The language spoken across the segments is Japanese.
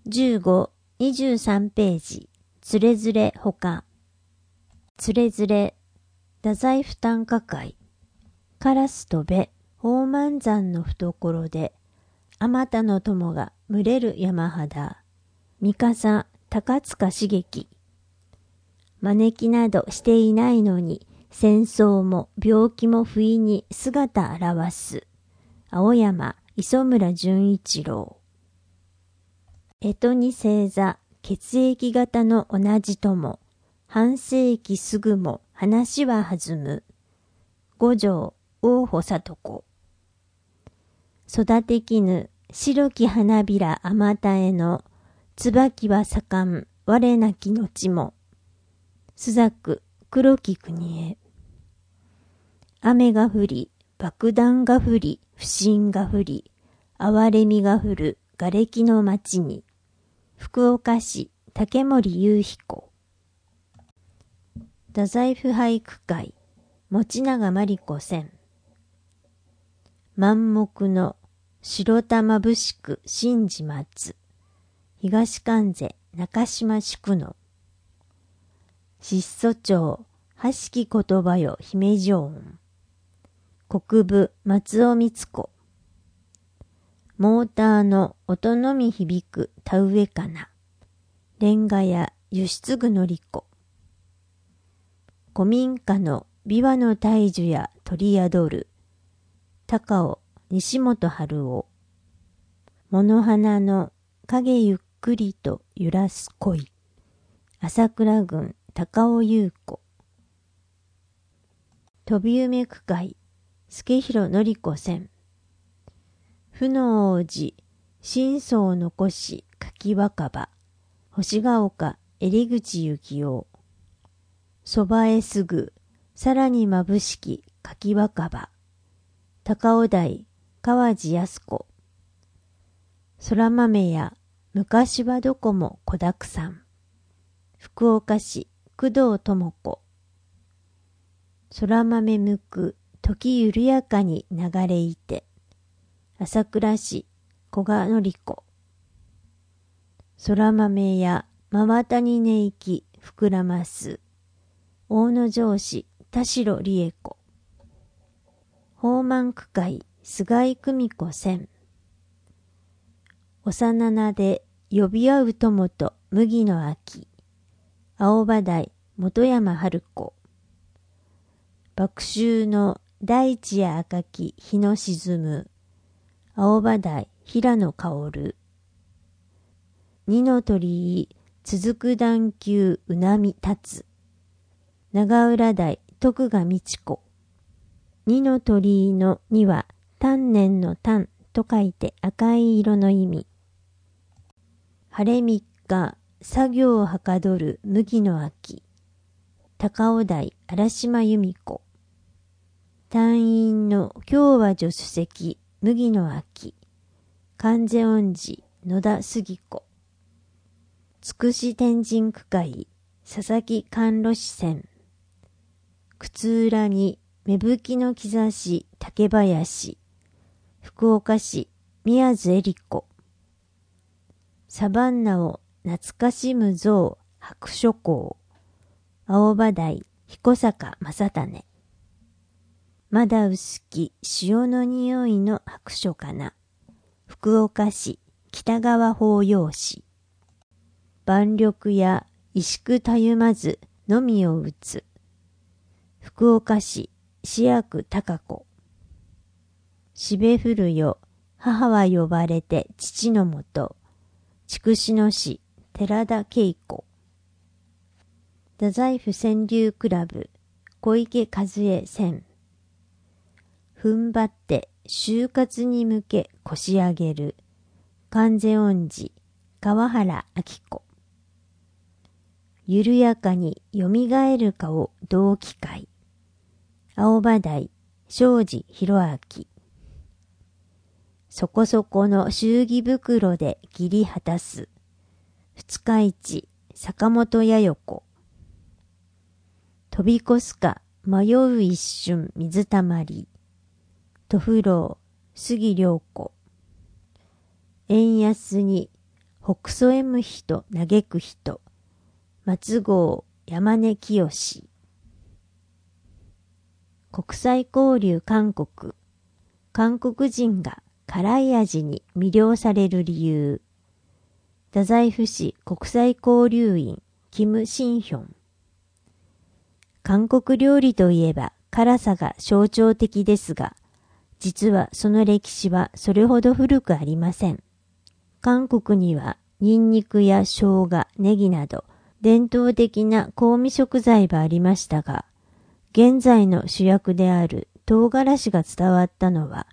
15、23ページ。つれづれほか。つれづれ。太宰府短歌会。カラスとべ、宝満山の懐で、あまたの友が群れる山肌。三笠、高塚茂樹。招きなどしていないのに、戦争も病気も不意に姿現す。青山、磯村純一郎。干支に星座、血液型の同じ友。半世紀すぐも話は弾む。五条、大保里子。育てきぬ、白き花びらあまたえの、椿は盛ん、我なき後も。朱雀、黒き国へ。雨が降り、爆弾が降り、不振が降り、哀れみが降る、瓦礫の町に。福岡市、竹森雄彦。太宰府俳句会、持永真理子選。満目の白玉ぶしく新次松。東関西中島宿の。質素町、はしき言葉よ姫路音。国分松尾光子。モーターの音のみ響く田植えかな。レンガ屋輸出具のり子。古民家の琵琶の大樹や鳥宿る。高尾西本春夫。物花の影ゆっくりと揺らす恋。朝倉郡高尾優子。飛梅区会助広典子選。負の王子真相を残し柿若葉。星ヶ丘襟口幸男。そばへすぐさらにまぶしき柿若葉。高尾台川地安子。空豆や昔はどこも子だくさん。福岡市工藤智子。空豆むく時緩やかに流れいて。朝倉市古賀典子。空豆や真綿に寝息膨らます。大野城市田代理恵子。宝満区会菅井久美子選。幼名で呼び合う友と麦の秋。青葉台本山春子。麦秋の大地や赤き日の沈む。青葉台平野薫。二の鳥居続く段丘うなみ立つ。長浦台徳賀美智子。二の鳥居の二は丹念の丹と書いて赤い色の意味。晴れ三日作業をはかどる麦の秋。高尾台荒島由美子。隊員の今日は助手席麦の秋。観世音寺野田杉子。つくし天神区会佐々木甘露寺選。靴裏に芽吹きの兆し竹林。福岡市宮津恵里子。サバンナを懐かしむ象白書港。青葉台彦坂正種。まだ薄き潮の匂いの白書かな。福岡市北川法要市。万緑や石工たゆまずのみを打つ。福岡市市役高子。しべふるよ母は呼ばれて父のもと。筑紫野市寺田恵子。太宰府川柳クラブ小池和恵選。踏ん張って就活に向け腰上げる。観世音寺川原明子。緩やかによみがえるかを同期会。青葉台庄司弘明。そこそこの祝儀袋で義理果たす。二日市坂本弥代子。飛び越すか迷う一瞬水たまり。屠夫郎杉良子。円安に北曽 M 人嘆く人、松郷山根清。国際交流韓国、韓国人が辛い味に魅了される理由。太宰府市国際交流員キム・シンヒョン。韓国料理といえば辛さが象徴的ですが、実はその歴史はそれほど古くありません。韓国にはニンニクや生姜、ネギなど伝統的な香味食材はありましたが、現在の主役である唐辛子が伝わったのは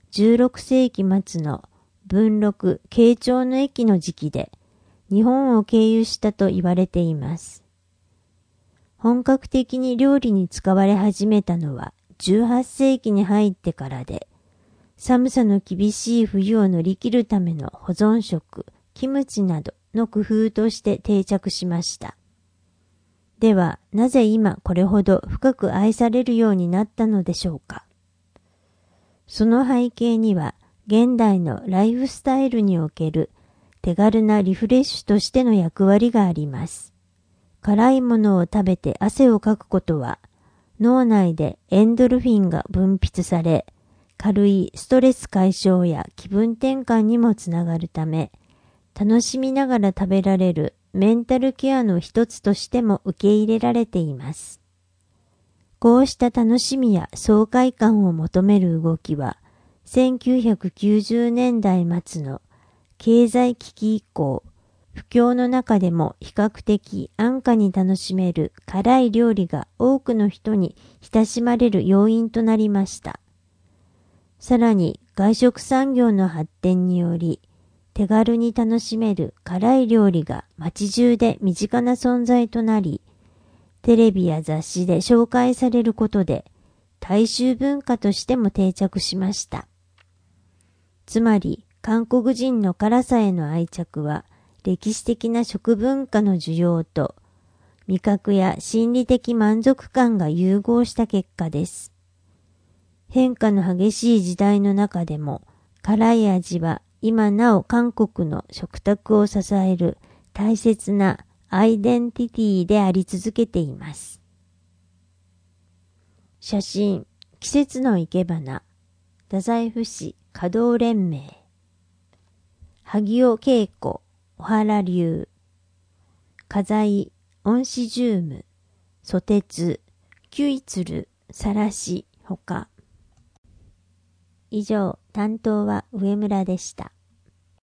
16世紀末の文禄・慶長の役の時期で日本を経由したと言われています。本格的に料理に使われ始めたのは18世紀に入ってからで、寒さの厳しい冬を乗り切るための保存食、キムチなどの工夫として定着しました。では、なぜ今これほど深く愛されるようになったのでしょうか。その背景には、現代のライフスタイルにおける手軽なリフレッシュとしての役割があります。辛いものを食べて汗をかくことは、脳内でエンドルフィンが分泌され、軽いストレス解消や気分転換にもつながるため、楽しみながら食べられるメンタルケアの一つとしても受け入れられています。こうした楽しみや爽快感を求める動きは、1990年代末の経済危機以降、不況の中でも比較的安価に楽しめる辛い料理が多くの人に親しまれる要因となりました。さらに外食産業の発展により、手軽に楽しめる辛い料理が街中で身近な存在となり、テレビや雑誌で紹介されることで、大衆文化としても定着しました。つまり、韓国人の辛さへの愛着は、歴史的な食文化の需要と、味覚や心理的満足感が融合した結果です。変化の激しい時代の中でも、辛い味は今なお韓国の食卓を支える大切なアイデンティティであり続けています。写真、季節の生け花、太宰府市華道連盟、萩尾恵子、小原流、花材、オンシジューム、ソテツ、キュイツル、サラシ、ほか。以上、担当は上村でした。